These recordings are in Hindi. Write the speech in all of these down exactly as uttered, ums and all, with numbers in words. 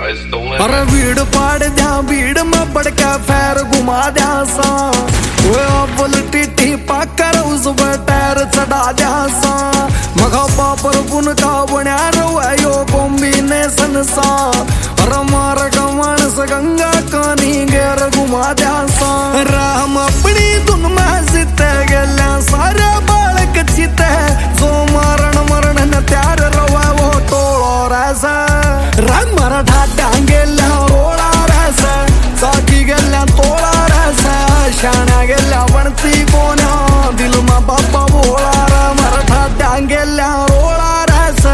अरे भीड़ पाड़ द्या भीड़ में बड़का फैर घुमा द्या सा वो अव्वल टिट्टी पाकर उस टायर चढ़ा द्या सा मगा पापर गुन का बण्या रवायो कॉम्बिनेशन सा अरे मार गमानस गंगा कानी गेर घुमा द्या सा राम अपनी धुन में जीते गेल्या सारे बालक जीते जो मारण मरण न त्यार रवा वो टोळो रैसा रंग मरा ढाड्या गेल्या रोळा रैसा साकी गेल्या तोळा रैसा शाण्या गेल्या वणती कोण्या दिल मा बाप्पा भोळा रा मरा ढाड्या गेल्या रोळा रैसा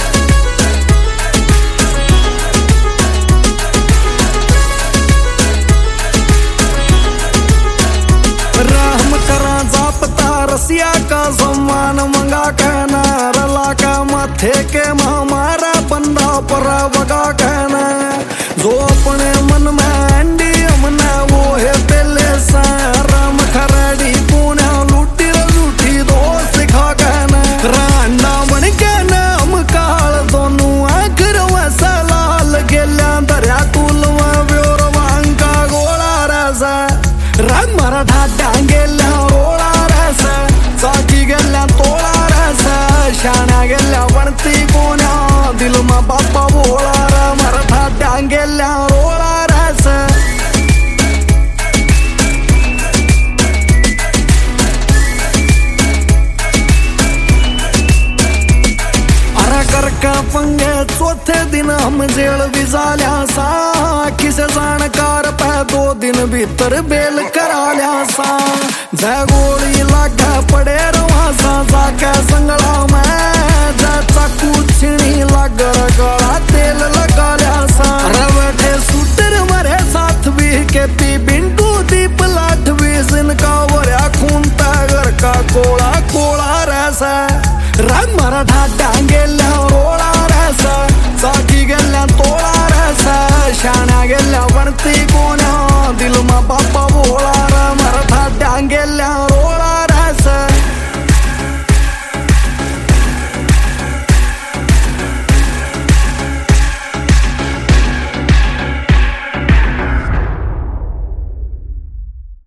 राम करा जापता रसिया का सम्मान मंगा कहना रला का माथे के हमारा बंदा पर वगा कहना जो अपने मन में अंडी हमने वो है पहले सा राम खराड़ी पुण्या लूटी लूटी दो सिखा कहना रांडा बन के नाम काल दोनों आखिर वैसा लाल गेल्या दरिया तुलवा व्योर वांका गोला रसा रंग मरा ढाड्या गेल्या रोळा रसा साकी गेल्या तोळा रसा शाण्या गेल्या वणती कोण्या दिल मा बाप्पा भोळा रा मरा ढाड्या गेल्या रोळा रसा अरे कर का पंगे चौथे दिन हम जेल विजाल्या सा किसे जानकार पे दो दिन भीतर बेल करा लिया सा जय गोली लागे पड़े रवा सा जाके संगला में जय चाकू छिणी लग गला तेल लगा लिया सा अरे बैठे सूटर मरे साथ भी के पी बिंटू दीप लाठ भी जिनका वरिया खून घर का कोड़ा कोड़ा रैसा रंग मरा ढाड्या गेल्या रोळा रैसा साकी गेल्या तोळा रैसा शाण्या गेल्या वणती